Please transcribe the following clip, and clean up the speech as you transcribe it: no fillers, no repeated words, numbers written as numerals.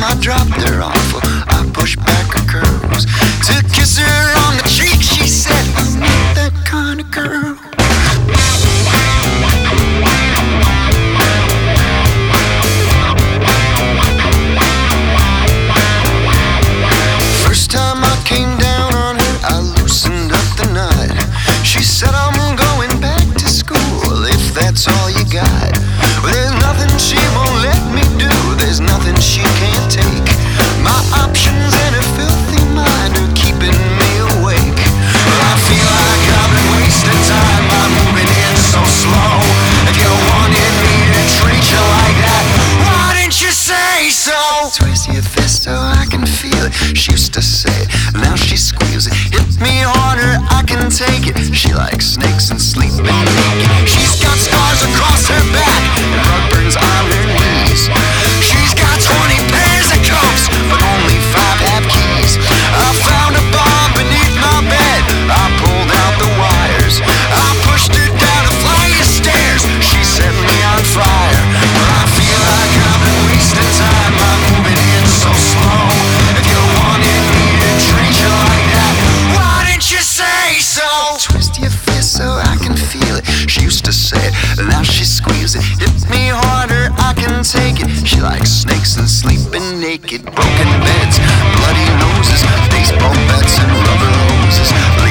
I dropped her off, well, I pushed back her curls. To kiss her on the cheek, she said, I'm not that kind of girl. First time I came down on her, I loosened up the night. She said, I'm going back to school, if that's all you got. Well, there's nothing she won't let me do, there's nothing she can't take. My options and her filthy mind are keeping me awake. Well, I feel like I've been wasting time by moving in so slow. If you wanted me to treat you like that, why didn't you say so? Twist your fist so I can feel it, she used to say it, now she squeals it. Hit me harder, I can take it. She likes snakes and sleeping naked. She's got scars across her back and rug burns on her knees. She's got 20 pairs of coats, but only 5 have keys. I found a bomb beneath my bed, I pulled out the wires. I pushed her down a flight of stairs, she set me on fire. Well, I feel like I've been wasting time by moving in so slow. If you wanted me to treat you like that, why didn't you say so? Twist your fist so I can feel it, she used to say it, now she squeals it. Hit me harder, I can take it. She likes snakes and sleeping naked. Broken beds, bloody noses, baseball bats and rubber hoses.